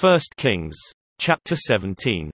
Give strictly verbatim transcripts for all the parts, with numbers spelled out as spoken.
First Kings. Chapter seventeen.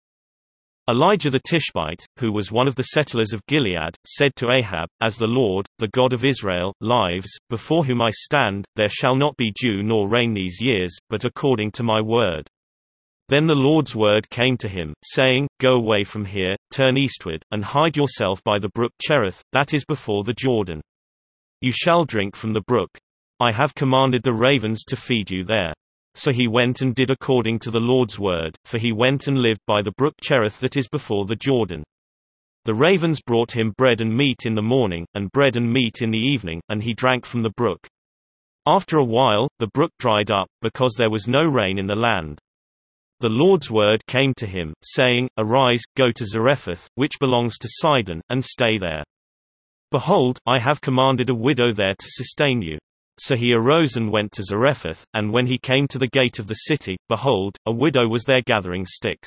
Elijah the Tishbite, who was one of the settlers of Gilead, said to Ahab, As the Lord, the God of Israel, lives, before whom I stand, there shall not be dew nor rain these years, but according to my word. Then the Lord's word came to him, saying, Go away from here, turn eastward, and hide yourself by the brook Cherith, that is before the Jordan. You shall drink from the brook. I have commanded the ravens to feed you there. So he went and did according to the Lord's word, for he went and lived by the brook Cherith that is before the Jordan. The ravens brought him bread and meat in the morning, and bread and meat in the evening, and he drank from the brook. After a while, the brook dried up, because there was no rain in the land. The Lord's word came to him, saying, Arise, go to Zarephath, which belongs to Sidon, and stay there. Behold, I have commanded a widow there to sustain you. So he arose and went to Zarephath, and when he came to the gate of the city, behold, a widow was there gathering sticks.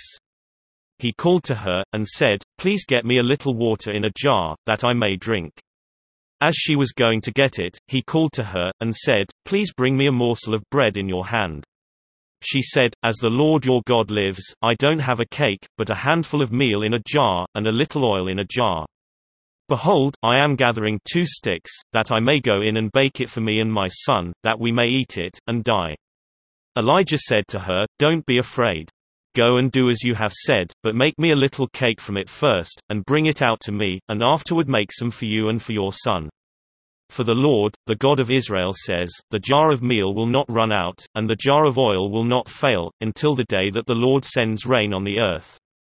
He called to her, and said, Please get me a little water in a jar, that I may drink. As she was going to get it, he called to her, and said, Please bring me a morsel of bread in your hand. She said, As the Lord your God lives, I don't have a cake, but a handful of meal in a jar, and a little oil in a jar. Behold, I am gathering two sticks, that I may go in and bake it for me and my son, that we may eat it, and die. Elijah said to her, Don't be afraid. Go and do as you have said, but make me a little cake from it first, and bring it out to me, and afterward make some for you and for your son. For the Lord, the God of Israel says, The jar of meal will not run out, and the jar of oil will not fail, until the day that the Lord sends rain on the earth.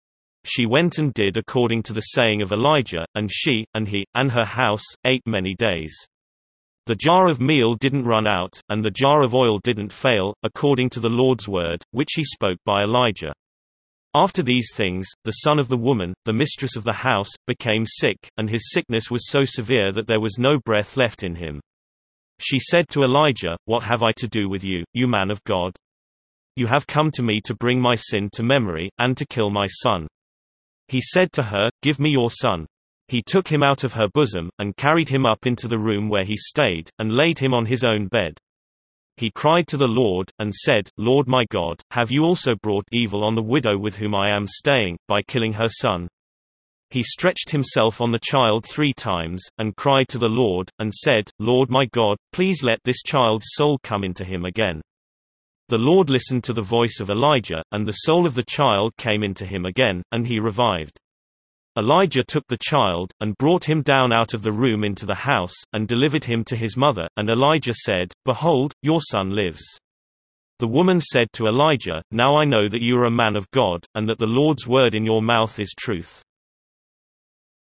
She went and did according to the saying of Elijah, and she, and he, and her house, ate many days. The jar of meal didn't run out, and the jar of oil didn't fail, according to the Lord's word, which he spoke by Elijah. After these things, the son of the woman, the mistress of the house, became sick, and his sickness was so severe that there was no breath left in him. She said to Elijah, What have I to do with you, you man of God? You have come to me to bring my sin to memory, and to kill my son. He said to her, Give me your son. He took him out of her bosom, and carried him up into the room where he stayed, and laid him on his own bed. He cried to the Lord, and said, Lord my God, have you also brought evil on the widow with whom I am staying, by killing her son? He stretched himself on the child three times, and cried to the Lord, and said, Lord my God, please let this child's soul come into him again. The Lord listened to the voice of Elijah, and the soul of the child came into him again, and he revived. Elijah took the child, and brought him down out of the room into the house, and delivered him to his mother, and Elijah said, Behold, your son lives. The woman said to Elijah, Now I know that you are a man of God, and that the Lord's word in your mouth is truth.